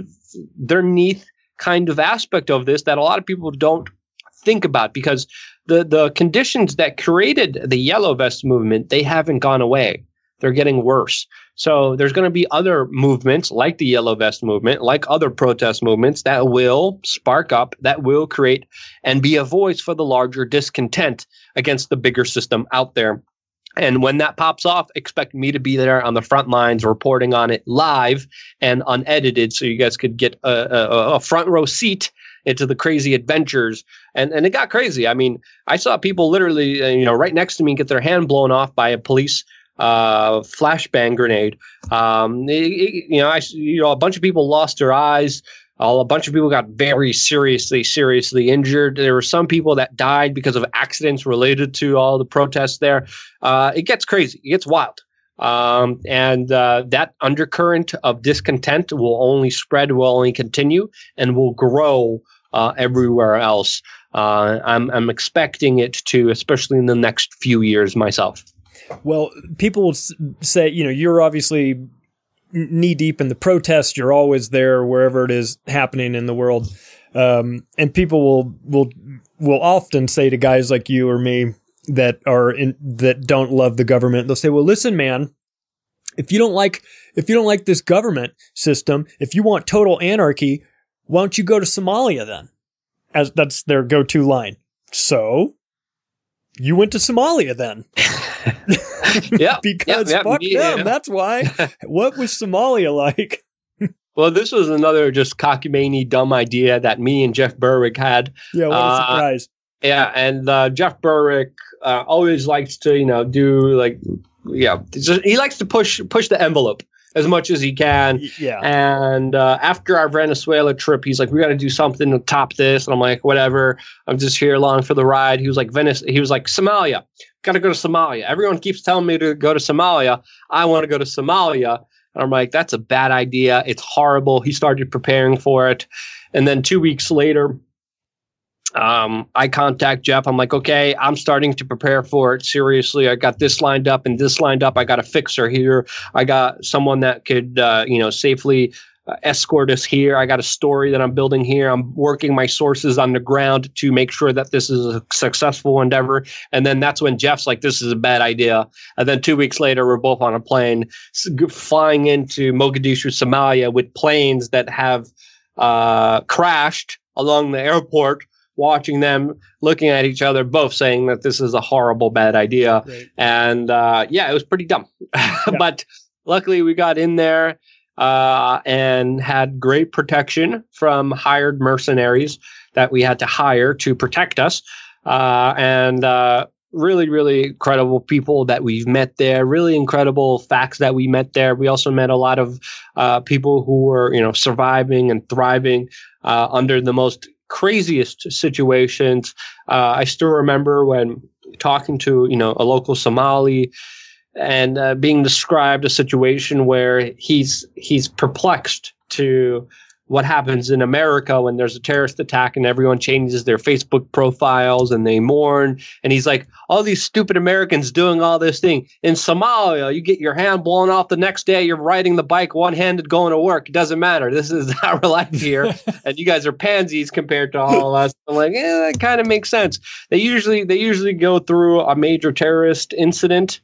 underneath kind of aspect of this that a lot of people don't think about, because the, the conditions that created the Yellow Vest movement, they haven't gone away. They're getting worse. So there's going to be other movements like the Yellow Vest movement, like other protest movements that will spark up, that will create and be a voice for the larger discontent against the bigger system out there. And when that pops off, expect me to be there on the front lines reporting on it live and unedited, so you guys could get a, a, a front row seat into the crazy adventures. And and it got crazy. I mean, I saw people literally, uh, you know, right next to me get their hand blown off by a police uh, flashbang grenade. Um, it, it, you know, I, you know, a bunch of people lost their eyes. Uh, a bunch of people got very seriously, seriously injured. There were some people that died because of accidents related to all the protests there. Uh, it gets crazy. It gets wild. Um, and uh, that undercurrent of discontent will only spread, will only continue, and will grow uh, everywhere else. Uh, I'm, I'm expecting it to, especially in the next few years myself. Well, people will say, you know, you're obviously knee deep in the protest. You're always there wherever it is happening in the world. Um, and people will, will, will often say to guys like you or me that are in, that don't love the government, they'll say, well, listen, man, if you don't like, if you don't like this government system, if you want total anarchy, why don't you go to Somalia then? As that's their go-to line. So you went to Somalia then. Yeah. Because yep, fuck yep, them. yeah. That's why. What was Somalia like? Well, this was another just cockamamie, dumb idea that me and Jeff Berwick had. Yeah, what a uh, surprise. Yeah, and uh, Jeff Berwick uh, always likes to, you know, do like, yeah, just, he likes to push push the envelope as much as he can. Yeah. And uh, after our Venezuela trip, he's like, we got to do something to top this. And I'm like, whatever. I'm just here along for the ride. He was like, Venice. He was like, Somalia. Got to go to Somalia. Everyone keeps telling me to go to Somalia. I want to go to Somalia. And I'm like, that's a bad idea. It's horrible. He started preparing for it. And then two weeks later, um, I contact Jeff. I'm like, okay, I'm starting to prepare for it. Seriously, I got this lined up and this lined up. I got a fixer here. I got someone that could, uh, you know, safely uh, escort us here. I got a story that I'm building here. I'm working my sources on the ground to make sure that this is a successful endeavor. And then that's when Jeff's like, this is a bad idea. And then two weeks later, we're both on a plane flying into Mogadishu, Somalia, with planes that have uh, crashed along the airport, watching them, looking at each other, both saying that this is a horrible, bad idea. Right. And uh, yeah, it was pretty dumb. Yeah. But luckily we got in there uh, and had great protection from hired mercenaries that we had to hire to protect us. Uh, and uh, really, really incredible people that we've met there, really incredible facts that we met there. We also met a lot of uh, people who were, you know, surviving and thriving uh, under the most craziest situations. Uh, I still remember when talking to, you know, a local Somali and uh, being described a situation where he's he's perplexed to what happens in America when there's a terrorist attack and everyone changes their Facebook profiles and they mourn. And he's like, all these stupid Americans doing all this thing. In Somalia, you get your hand blown off the next day, you're riding the bike one-handed going to work. It doesn't matter. This is our life here. And you guys are pansies compared to all of us. I'm like, yeah, that kind of makes sense. They usually they usually go through a major terrorist incident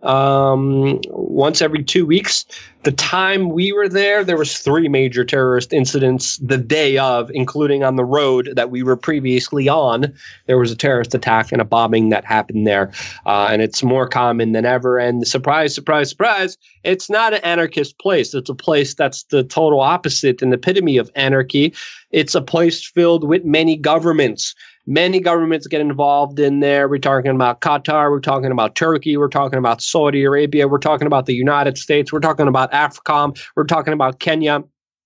um once every two weeks. The time we were there, there was three major terrorist incidents the day of, including on the road that we were previously on. There was a terrorist attack and a bombing that happened there, uh, and it's more common than ever. And surprise, surprise, surprise, it's not an anarchist place. It's a place that's the total opposite and epitome of anarchy. It's a place filled with many governments. Many governments get involved in there. We're talking about Qatar. We're talking about Turkey. We're talking about Saudi Arabia. We're talking about the United States. We're talking about AFRICOM. We're talking about Kenya.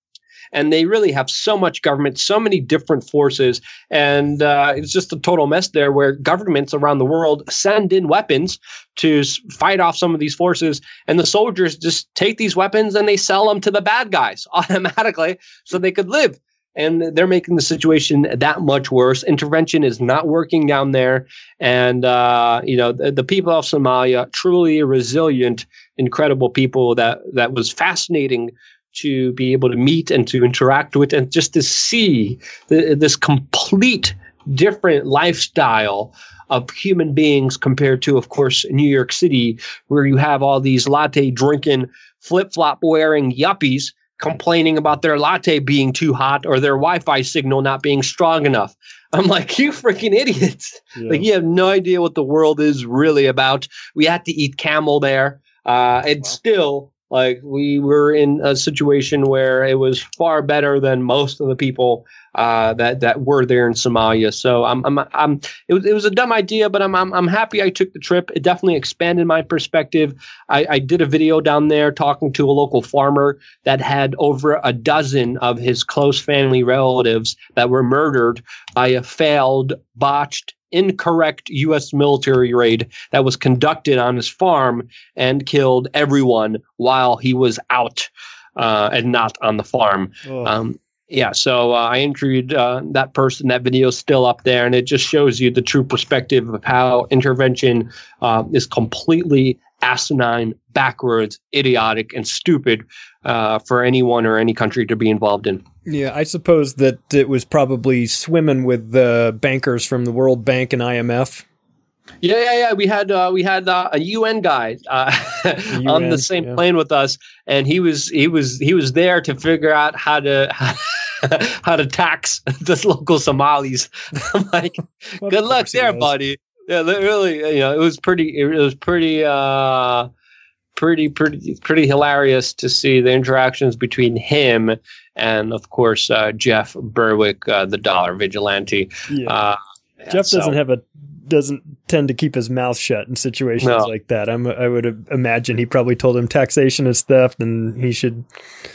And they really have so much government, so many different forces. And uh, it's just a total mess there where governments around the world send in weapons to s- fight off some of these forces. And the soldiers just take these weapons and they sell them to the bad guys automatically so they could live. And they're making the situation that much worse. Intervention is not working down there. And, uh, you know, the, the people of Somalia, truly resilient, incredible people that, that was fascinating to be able to meet and to interact with and just to see the, this complete different lifestyle of human beings compared to, of course, New York City, where you have all these latte drinking, flip-flop wearing yuppies complaining about their latte being too hot or their Wi-Fi signal not being strong enough. I'm like, you freaking idiots. Yeah. Like, you have no idea what the world is really about. We had to eat camel there. Uh, and still, like, we were in a situation where it was far better than most of the people uh, that that were there in Somalia. So I'm, I'm, I'm. It was, it was a dumb idea, but I'm, I'm, I'm happy I took the trip. It definitely expanded my perspective. I, I did a video down there talking to a local farmer that had over a dozen of his close family relatives that were murdered by a failed, botched, incorrect U S military raid that was conducted on his farm and killed everyone while he was out uh, and not on the farm. Oh. Um, yeah, so uh, I interviewed uh, that person. That video is still up there, and it just shows you the true perspective of how intervention uh, is completely asinine, backwards, idiotic, and stupid uh, for anyone or any country to be involved in. Yeah, I suppose that it was probably swimming with the bankers from the World Bank and I M F. Yeah, yeah, yeah. We had uh, we had uh, a U N guy uh, U N, on the same yeah. plane with us, and he was he was he was there to figure out how to how, how to tax the local Somalis. I'm like, well, good luck there, buddy. Yeah, really. You know, it was pretty. It was pretty. Uh, pretty, pretty, pretty hilarious to see the interactions between him and, of course, uh, Jeff Berwick, uh, the dollar vigilante. Yeah. Uh, Jeff so. doesn't have a doesn't tend to keep his mouth shut in situations no. like that. I'm, I would imagine he probably told him taxation is theft and he should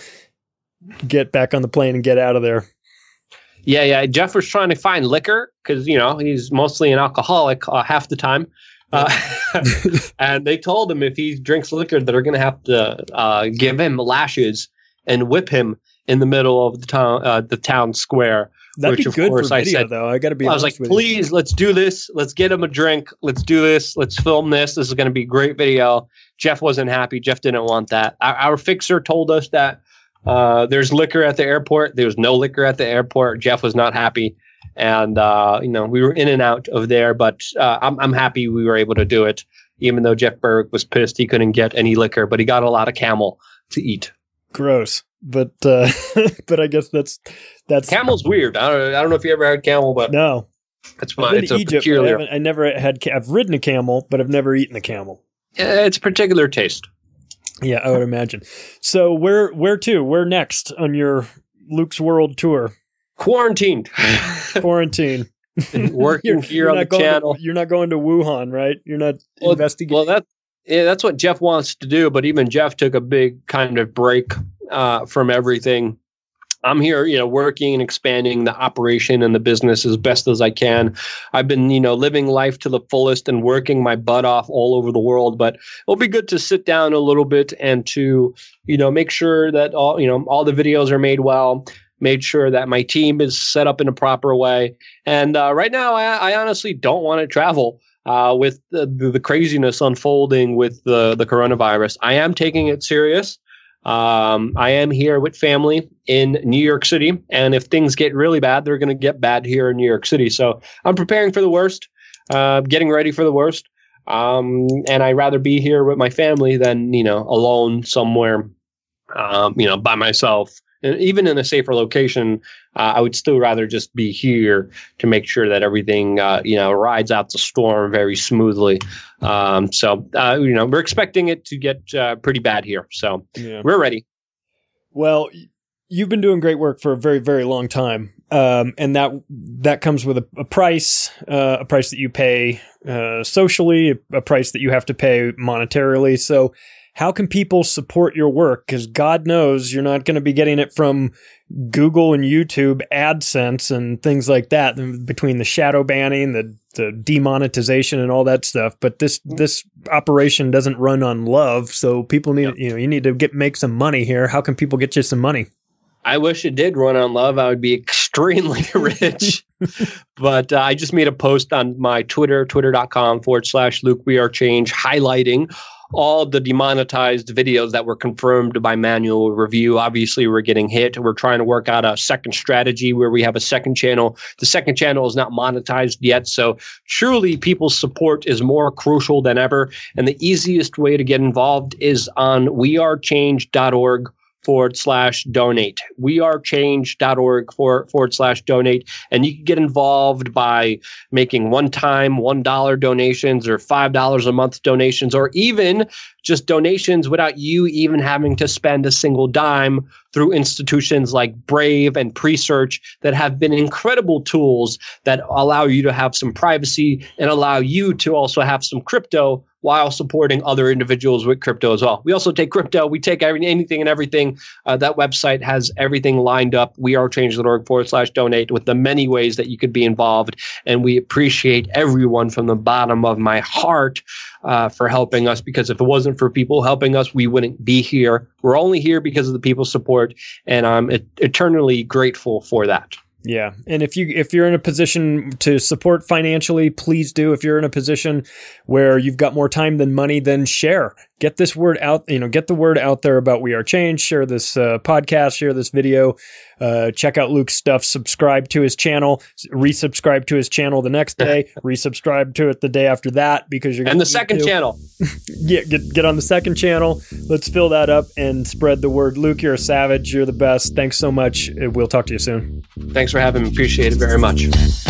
get back on the plane and get out of there. Yeah, yeah. Jeff was trying to find liquor because, you know, he's mostly an alcoholic uh, half the time. Uh, and they told him if he drinks liquor, they're going to have to uh, give him lashes and whip him in the middle of the town, uh, the town square. That'd which, be of good course, for video, I said, though. I got to be. I was honest like, with please, you. let's do this. Let's get him a drink. Let's do this. Let's film this. This is going to be great video. Jeff wasn't happy. Jeff didn't want that. Our, our fixer told us that uh, there's liquor at the airport. There was no liquor at the airport. Jeff was not happy. And, uh, you know, we were in and out of there, but uh, I'm, I'm happy we were able to do it, even though Jeff Berwick was pissed he couldn't get any liquor, but he got a lot of camel to eat. Gross. But, uh, but I guess that's, that's. Camel's weird. I don't, I don't know if you ever had camel, but. No. It's fine. It's a Egypt, peculiar. I, I never had, I've ridden a camel, but I've never eaten a camel. Yeah, it's a particular taste. Yeah, I would imagine. So where, where to? Where next on your Luke's World tour? Quarantined. Quarantine. Working you're, here you're on the channel. To, you're not going to Wuhan, right? You're not well, investigating. Well, that, yeah, that's what Jeff wants to do. But even Jeff took a big kind of break uh, from everything I'm here, you know, working and expanding the operation and the business as best as I can. I've been, you know, living life to the fullest and working my butt off all over the world. But it'll be good to sit down a little bit and to, you know, make sure that all, you know, all the videos are made well, made sure that my team is set up in a proper way. And uh, right now, I, I honestly don't want to travel. Uh, with the, the craziness unfolding with the, the coronavirus. I am taking it serious. Um, I am here with family in New York City. And if things get really bad, they're going to get bad here in New York City. So I'm preparing for the worst, uh, getting ready for the worst. Um, and I'd rather be here with my family than, you know, alone somewhere, um, you know, by myself. And even in a safer location, uh, I would still rather just be here to make sure that everything, uh, you know, rides out the storm very smoothly. Um, so, uh, you know, we're expecting it to get uh, pretty bad here. So yeah. We're ready. Well, you've been doing great work for a very, very long time. Um, and that that comes with a, a price, uh, a price that you pay uh, socially, a, a price that you have to pay monetarily. So how can people support your work? Because God knows you're not going to be getting it from Google and YouTube AdSense and things like that, between the shadow banning, the, the demonetization and all that stuff. But this this operation doesn't run on love. So people need, yep. you know, you need to get make some money here. How can people get you some money? I wish it did run on love. I would be extremely rich. But uh, I just made a post on my Twitter, twitter.com forward slash Luke We Are Change, highlighting all the demonetized videos that were confirmed by manual review. Obviously, we're getting hit. We're trying to work out a second strategy where we have a second channel. The second channel is not monetized yet. So truly, people's support is more crucial than ever. And the easiest way to get involved is on wearechange.org forward slash donate. wearechange.org for, forward slash donate. And you can get involved by making one-time one dollar donations or five dollars a month donations, or even just donations without you even having to spend a single dime, through institutions like Brave and Presearch that have been incredible tools that allow you to have some privacy and allow you to also have some crypto while supporting other individuals with crypto as well. We also take crypto. We take every, anything and everything. Uh, that website has everything lined up. wearechange.org forward slash donate with the many ways that you could be involved. And we appreciate everyone from the bottom of my heart uh, for helping us, because if it wasn't for people helping us, we wouldn't be here. We're only here because of the people's support, and I'm et- eternally grateful for that. Yeah. And if you, if you're in a position to support financially, please do. If you're in a position where you've got more time than money, then share, get this word out, you know, get the word out there about We Are Change, share this uh, podcast, share this video, uh, check out Luke's stuff, subscribe to his channel, resubscribe to his channel the next day, resubscribe to it the day after that, because you're going and the second to. channel. yeah. Get, get on the second channel. Let's fill that up and spread the word. Luke, you're a savage. You're the best. Thanks so much. We'll talk to you soon. Thanks for having me. Appreciate it very much.